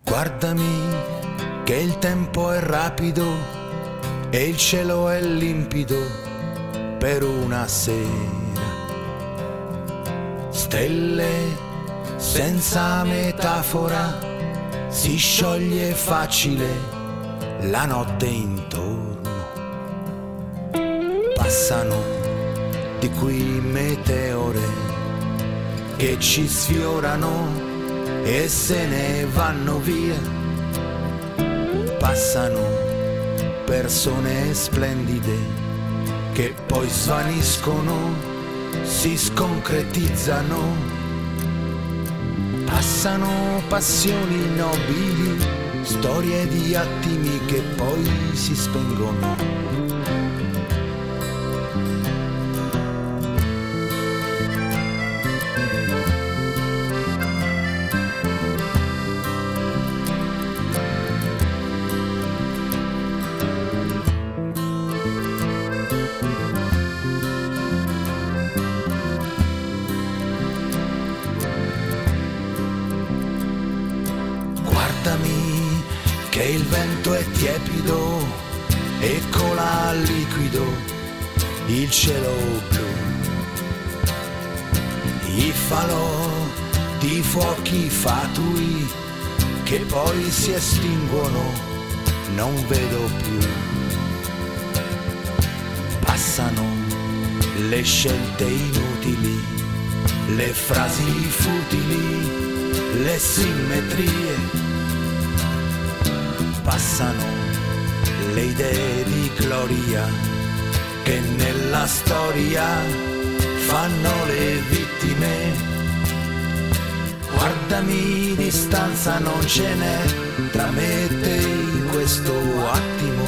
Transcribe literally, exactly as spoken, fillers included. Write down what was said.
Guardami che il tempo è rapido e il cielo è limpido per una sera. Stelle senza metafora, si scioglie facile la notte intorno. Passano di qui meteore che ci sfiorano e se ne vanno via. Passano persone splendide che poi svaniscono, si sconcretizzano. Passano passioni nobili, storie di attimi che poi si spengono. Guardami che il vento è tiepido e cola liquido il cielo blu. I falò di fuochi fatui che poi si estinguono, non vedo più. Passano le scelte inutili, le frasi futili, le simmetrie. Passano le idee di gloria che nella storia fanno le vittime. Guardami, distanza non ce n'è tra me e te in questo attimo.